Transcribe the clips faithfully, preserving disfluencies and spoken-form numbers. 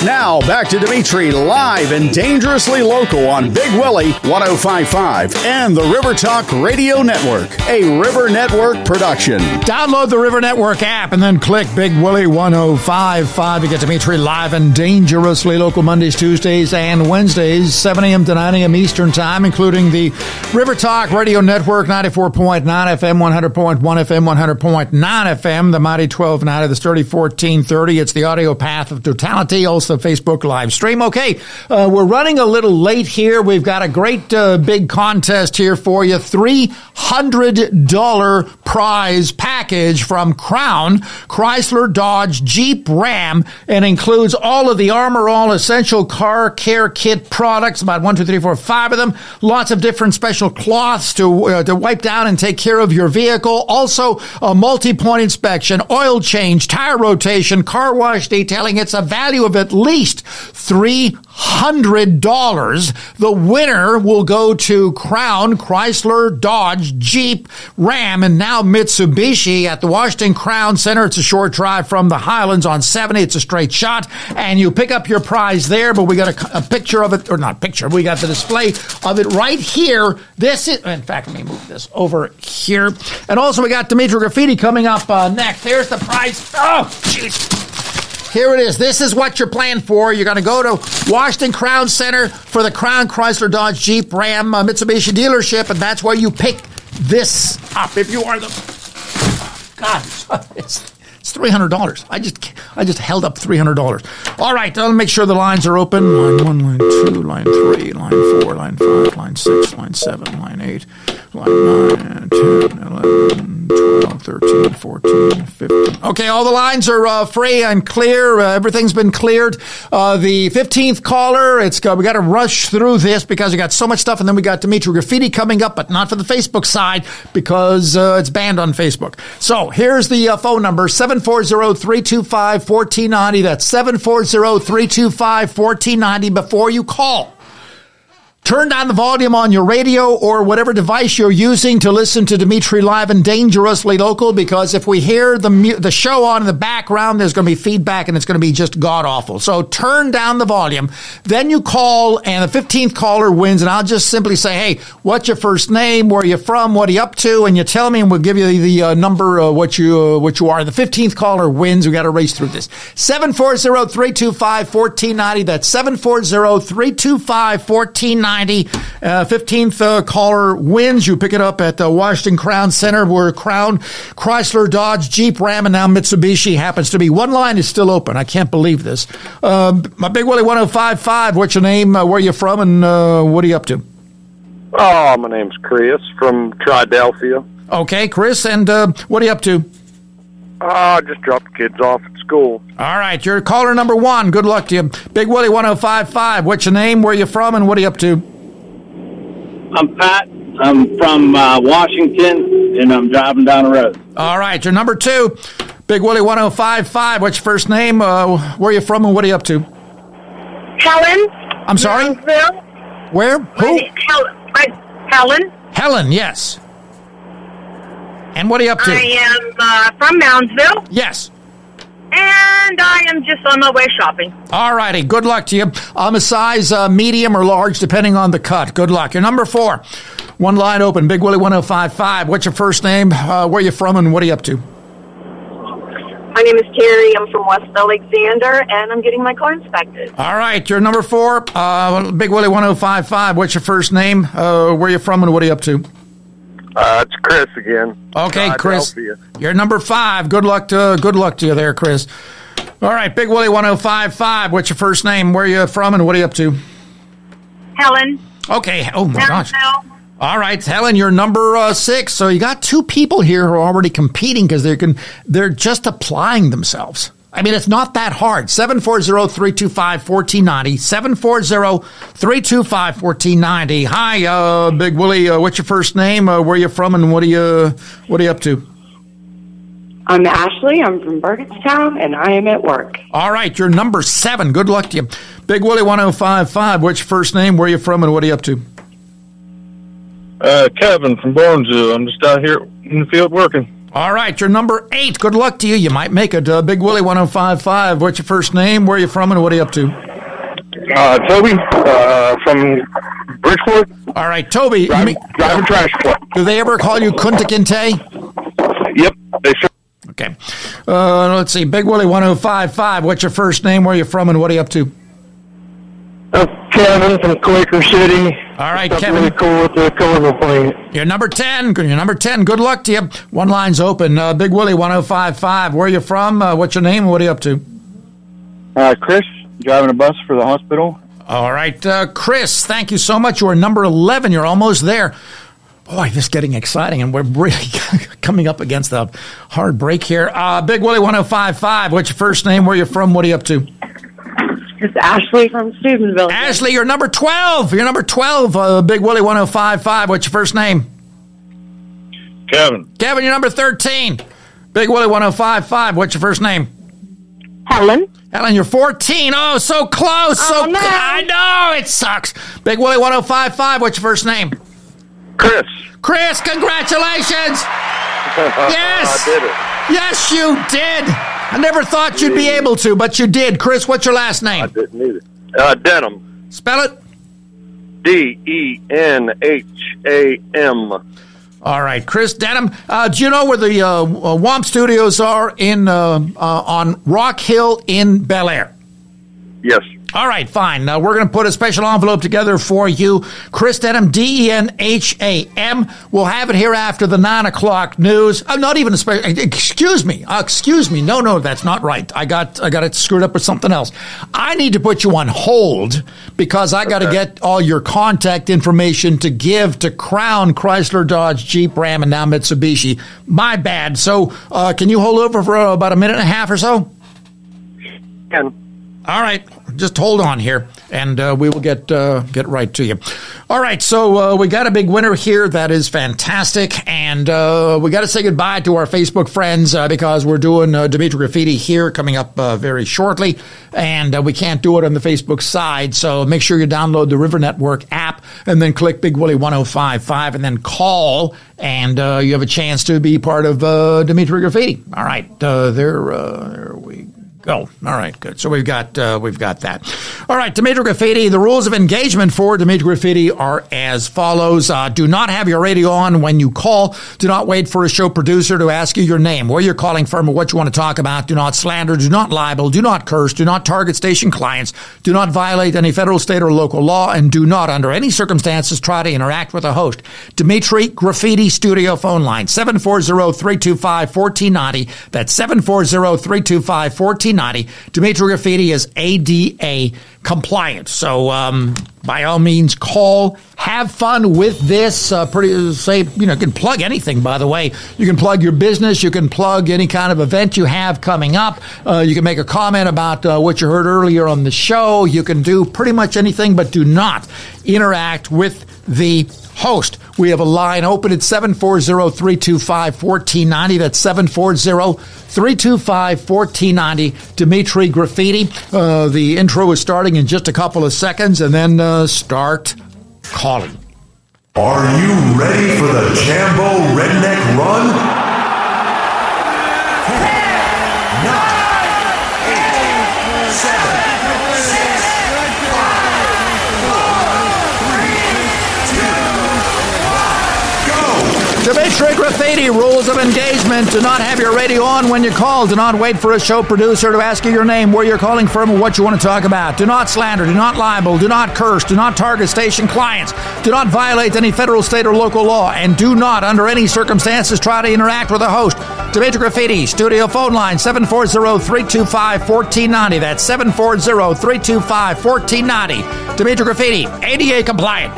Now, back to Dimitri, live and dangerously local on Big Willie one oh five point five and the River Talk Radio Network, a River Network production. Download the River Network app and then click Big Willie one oh five point five to get Dimitri live and dangerously local Mondays, Tuesdays, and Wednesdays, seven a.m. to nine a.m. Eastern Time, including the River Talk Radio Network, ninety-four point nine F M, one hundred point one F M, one hundred point nine F M, the Mighty twelve ninety, the Sturdy fourteen thirty. It's the audio path of totality, also Facebook live stream. Okay, uh, we're running a little late here. We've got a great uh, big contest here for you. three hundred dollars prize package from Crown, Chrysler, Dodge, Jeep, Ram, and includes all of the Armor All Essential Car Care Kit products, about one, two, three, four, five of them. Lots of different special cloths to, uh, to wipe down and take care of your vehicle. Also, a multi-point inspection, oil change, tire rotation, car wash detailing. It's a value of at least three hundred dollars. The winner will go to Crown, Chrysler, Dodge, Jeep, Ram, and now Mitsubishi at the Washington Crown Center. It's a short drive from the Highlands on seventy. It's a straight shot, and you pick up your prize there, but we got a, a picture of it, or not picture, we got the display of it right here. This is, in fact, let me move this over here. And also we got Dimitri Graffiti coming up uh, next. There's the prize. Oh, jeez. Here it is. This is what you're playing for. You're going to go to Washington Crown Center for the Crown, Chrysler, Dodge, Jeep, Ram, uh, Mitsubishi dealership, and that's where you pick this up. If you are the... God, it's... It's three hundred dollars. I just I just held up three hundred dollars. All right, I'll make sure the lines are open. Line one, line two, line three, line four, line five, line six, line seven, line eight, line nine, ten, eleven, twelve, thirteen, fourteen, fifteen. Okay, all the lines are uh, free and clear. Uh, everything's been cleared. Uh, the fifteenth caller, it's got, we got to rush through this because we got so much stuff, and then we got Dimitri Graffiti coming up, but not for the Facebook side because uh, it's banned on Facebook. So here's the uh, phone number, seven four zero, three two five, one four nine zero. That's seven four zero, three two five, one four nine zero. Before you call, turn down the volume on your radio or whatever device you're using to listen to Dimitri live and dangerously local, because if we hear the mu- the show on in the background, there's going to be feedback and it's going to be just god-awful. So turn down the volume. Then you call, and the fifteenth caller wins, and I'll just simply say, hey, what's your first name? Where are you from? What are you up to? And you tell me, and we'll give you the, the uh, number, uh, what you uh, what you are. The fifteenth caller wins. We got to race through this. seven four zero, three two five, one four nine zero. That's seven four zero, three two five, one four nine zero. Uh, fifteenth uh, caller wins. You pick it up at the Washington Crown Center, where Crown, Chrysler, Dodge, Jeep, Ram, and now Mitsubishi happens to be. One line is still open. I can't believe this. Uh, my Big Willie one oh five point five. What's your name? Uh, where you from? And uh, what are you up to? Oh, my name's Chris from Triadelphia. Okay, Chris. And uh, what are you up to? I uh, just dropped the kids off at school. All right, you're caller number one. Good luck to you. Big Willie one oh five point five. What's your name? Where you from? And what are you up to? I'm Pat. I'm from uh, Washington, and I'm driving down the road. All right, you're number two. Big Willie one oh five point five. What's your first name? Uh, where are you from? And what are you up to? Helen. I'm sorry? Moundsville. Where? Who? Helen. Helen. Helen, yes. And what are you up to? I am uh, from Moundsville. Yes. And I am just on my way shopping. All righty. Good luck to you. I'm a size uh, medium or large, depending on the cut. Good luck. You're number four. One line open. Big Willie one oh five point five. What's your first name? Uh, where are you from? And what are you up to? My name is Terry. I'm from West Alexander, and I'm getting my car inspected. All right. You're number four. Uh, Big Willie one oh five point five. What's your first name? Uh, where are you from? And what are you up to? Uh, it's Chris again. Okay, Chris. You're number five. Good luck to good luck to you there, Chris. All right, Big Willie one oh five point five. What's your first name? Where are you from? And what are you up to? Helen. Okay. Oh my gosh. Moundsville. All right, Helen, you're number uh, six. So you got two people here who are already competing because they can. They're just applying themselves. I mean, it's not that hard. seven four zero, three two five, one four nine zero. seven four zero, three two five, one four nine zero. Hi, uh, Big Willie. Uh, what's your first name? Uh, where are you from? And what are you what are you up to? I'm Ashley. I'm from Burgettstown, and I am at work. All right, you're number seven. Good luck to you. Big Willie one oh five point five. What's your first name? Where are you from? And what are you up to? Uh, Kevin from Barnesville. I'm just out here in the field working. All right, you're number eight. Good luck to you. You might make it. Uh, Big Willie one oh five point five. What's your first name? Where are you from, and what are you up to? Uh, Toby, uh, from Bridgeport. All right, Toby. Drive, me, driving trash truck. do they ever call you Kunta Kinte? Yep, they sure. Okay. Uh, let's see. Big Willie one oh five point five. What's your first name? Where are you from, and what are you up to? Uh, Kevin from Quaker City. All right, That's Kevin. really cool with the colorful plane. You're number ten. You're number ten. Good luck to you. One line's open. Uh, Big Willie one oh five point five. Where are you from? Uh, what's your name? What are you up to? Uh, Chris, driving a bus for the hospital. All right, uh, Chris, thank you so much. You are number eleven. You're almost there. Boy, this is getting exciting, and we're really coming up against a hard break here. Uh, Big Willie one oh five point five. What's your first name? Where are you from? What are you up to? It's Ashley from Steubenville. Ashley, you're number twelve. You're number twelve. Uh, Big Willie one oh five point five. What's your first name? Kevin. Kevin, you're number thirteen. Big Willie one oh five point five. What's your first name? Helen. Helen, you're fourteen. Oh, so close. So Oh, no. cl- I know. It sucks. Big Willie one oh five point five. What's your first name? Chris. Chris, congratulations. Yes. I did it. Yes, you did. I never thought you'd be able to, but you did. Chris, what's your last I name? didn't either. Uh, Denham. Spell it. D E N H A M. All right, Chris Denham. Uh, do you know where the uh, uh, Womp Studios are in uh, uh, on Rock Hill in Bel Air? Yes. All right, fine. Uh, we're going to put a special envelope together for you. Chris Denham, D E N H A M. We'll have it here after the nine o'clock news. Uh, not even a special... Excuse me. Uh, excuse me. No, no, that's not right. I got I got it screwed up with something else. I need to put you on hold because I got to Okay. get all your contact information to give to Crown, Chrysler, Dodge, Jeep, Ram, and now Mitsubishi. My bad. So uh, can you hold over for uh, about a minute and a half or so? And All right, just hold on here, and uh, we will get uh, get right to you. All right, so uh, we got a big winner here. That is fantastic, and uh, we got to say goodbye to our Facebook friends uh, because we're doing uh, Dimitri Graffiti here coming up uh, very shortly, and uh, we can't do it on the Facebook side. So make sure you download the River Network app, and then click Big Willie one oh five point five, and then call, and uh, you have a chance to be part of uh, Dimitri Graffiti. All right, uh, there, uh, there we go. Go. All right, good. So we've got uh, we've got that. All right, Dimitri Graffiti. The rules of engagement for Dimitri Graffiti are as follows: uh, do not have your radio on when you call. Do not wait for a show producer to ask you your name, where you're calling from, or what you want to talk about. Do not slander. Do not libel. Do not curse. Do not target station clients. Do not violate any federal, state, or local law, and do not, under any circumstances, try to interact with a host. Dimitri Graffiti Studio phone line seven four zero, three two five, one four nine zero. That's seven four zero, three two five, one four nine zero. Dimitri Graffiti is A D A compliant. So, um, by all means, call. Have fun with this. Uh, pretty say, you know, you can plug anything, by the way. You can plug your business. You can plug any kind of event you have coming up. Uh, you can make a comment about uh, what you heard earlier on the show. You can do pretty much anything, but do not interact with the host. We have a line open at seven four zero, three two five, one four nine zero. That's seven four zero, three two five, one four nine zero. Dimitri Graffiti. Uh, the intro is starting in just a couple of seconds, and then uh, start calling. Are you ready for the Jambo Redneck Run? ten, nine, eight, seven, six, five, four, three, two, one, go! Dimitri Graffiti, rules of engagement. Do not have your radio on when you call. Do not wait for a show producer to ask you your name, where you're calling from, or what you want to talk about. Do not slander. Do not libel. Do not curse. Do not target station clients. Do not violate any federal, state, or local law. And do not, under any circumstances, try to interact with a host. Dimitri Graffiti, studio phone line seven four zero, three two five, one four nine zero. That's seven four zero, three two five, one four nine zero. Dimitri Graffiti, A D A compliant.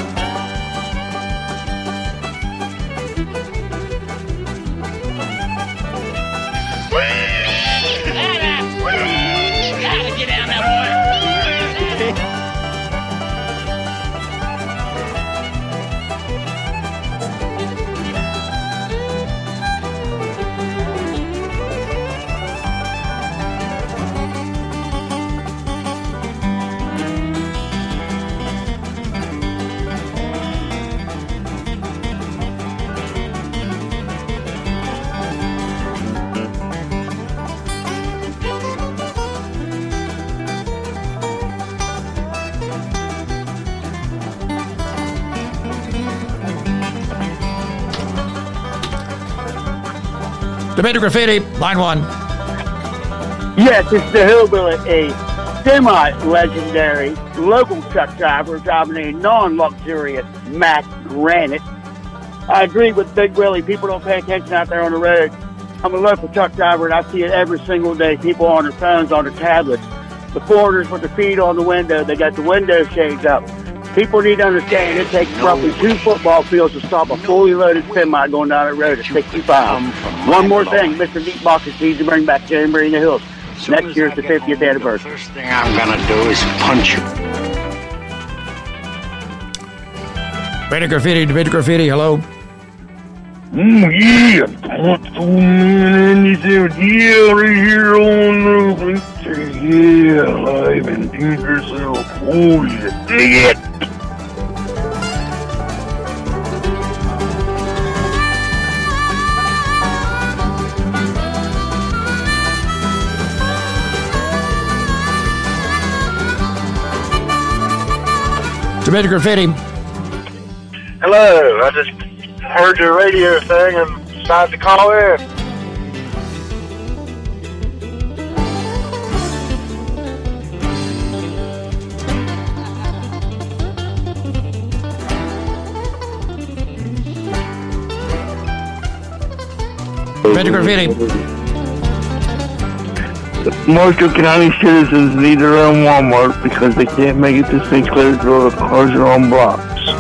Get down there, boy. Debate or Graffiti, line one. Yes, it's the Hillbilly, a semi-legendary local truck driver driving a non-luxurious Mack Granite. I agree with Big Willie. People don't pay attention out there on the road. I'm a local truck driver, and I see it every single day. People on their phones, on their tablets. The foreigners with their feet on the window, they got the window shades up. People need to understand it takes roughly two football fields to stop a fully loaded semi going down the road at sixty-five. One more thing, Mister Meatbox needs to bring back Jamboree in the Hills. Next year's the fiftieth anniversary. First thing I'm gonna do is punch you. Debate or Graffiti, Debate or Graffiti, hello. Oh, yeah. Yeah, right here on the yeah, live and dangerous. Oh, yeah. Dig it. Debate or Graffiti. Hello, I just heard your radio thing and decided to call in. Debate or Graffiti. Marshall County citizens need their own Walmart because they can't make it to Saint Clairsville. The cars are on blocks.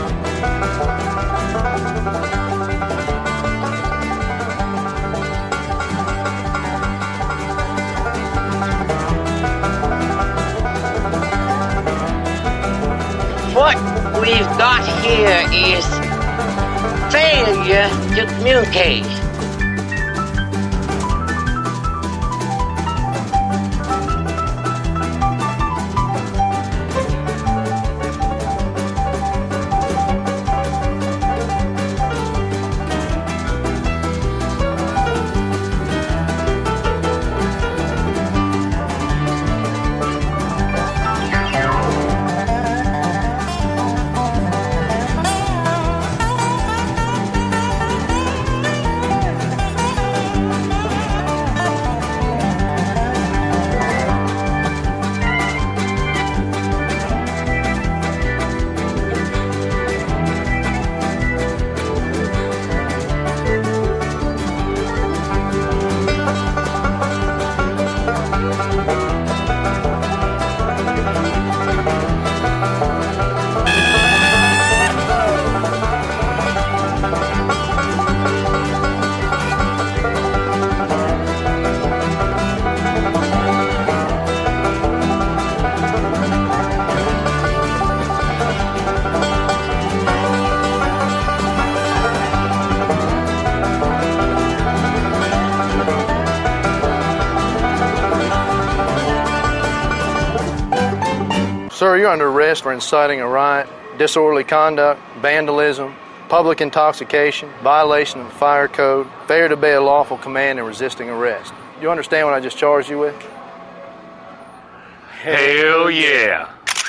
What we've got here is failure to communicate. Sir, you're under arrest for inciting a riot, disorderly conduct, vandalism, public intoxication, violation of the fire code, failure to obey a lawful command, and resisting arrest. Do you understand what I just charged you with? Hell yeah.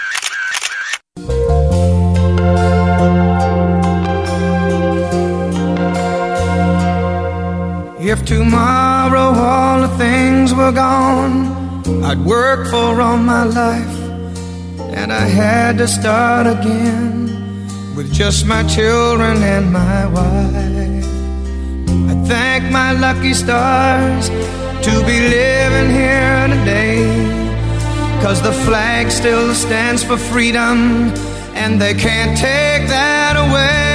If tomorrow all the things were gone I'd work for all my life, and I had to start again with just my children and my wife. I thank my lucky stars to be living here today, 'cause the flag still stands for freedom, and they can't take that away.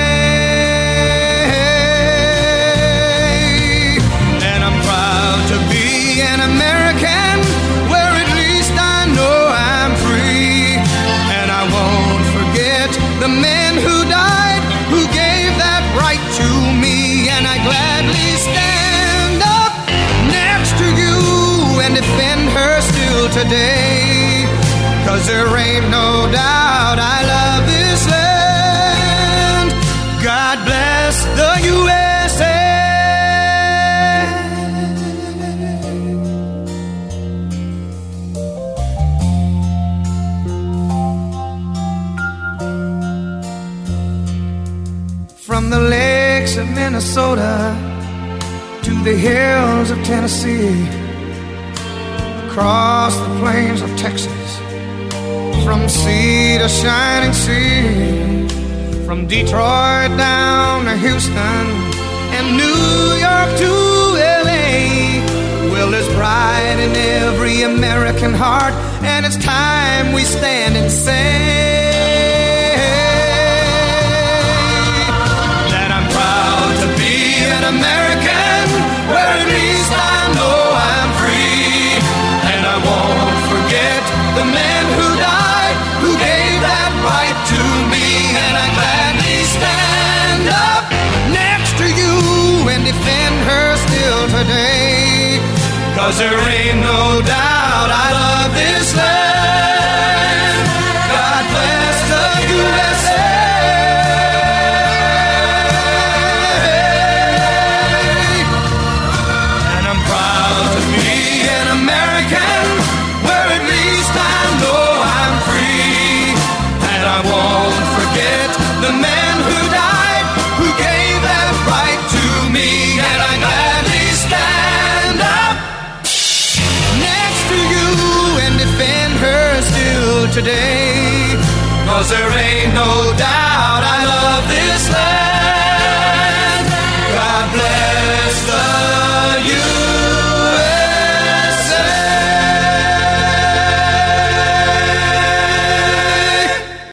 And I'm proud to be an American, where at least I know I'm free. And I won't forget the men who died, who gave that right to me. And I gladly stand up next to you and defend her still today, 'cause there ain't no doubt I love this land. God bless the U S A. From the lakes of Minnesota to the hills of Tennessee, across the plains of Texas, from sea to shining sea, from Detroit down to Houston and New York to L A. Well, there's pride in every American heart, and it's time we stand and say that I'm proud to be an American, where at least I know I'm free. And I won't forget the men who died, who gave that right to me. And I gladly stand up next to you and defend her still today. 'Cause there ain't no doubt I love this land. God bless the U S A. And I'm proud to be an American, where at least I know I'm free. And I won't forget the men who died, who gave that right to me. And I gladly stand up next to you and defend her still today. 'Cause there ain't no doubt I love this